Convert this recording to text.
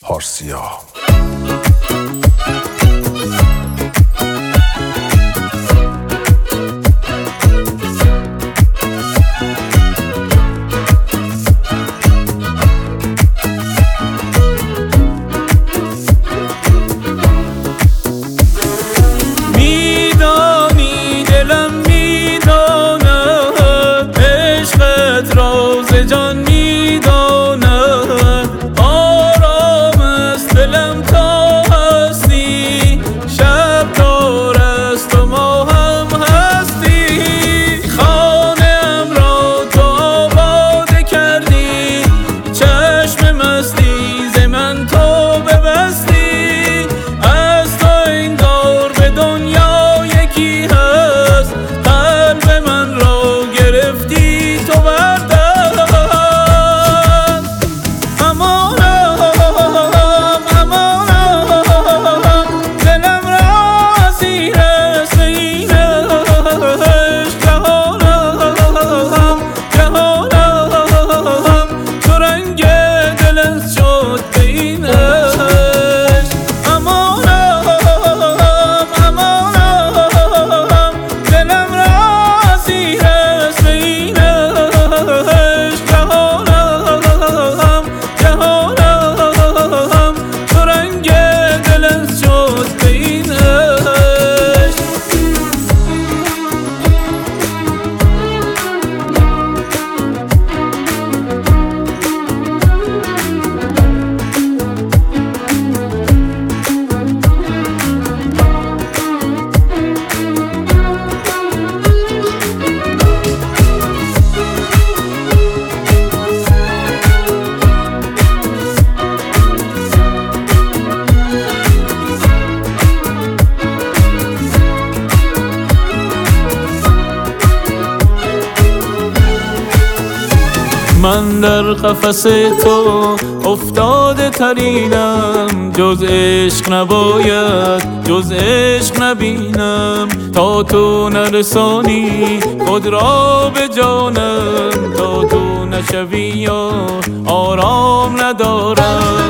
پارسیا. میدانی دلم میداند عشقت راز جان میداند آرام است دلم تا هستی شب دار است و ما هم هستی خانه‌ام را تو آباده کردی چشم مستی ز من تو ببستی از تو انگار به دنیا یکی هست قلب من را گرفتی تو بر دست امانم دلم را اسیر است به این عشق جهانم تو رنگ دلت شد به این عشق امانم دلم را اسیر است به این عشق جهانم تو رنگ دلت شد به این عشق. من در قفس تو افتاده ترینم جز عشق نباید جز عشق نبینم تا تو نرسانی خود را به جانم تا تو نشوی یا آرام ندارم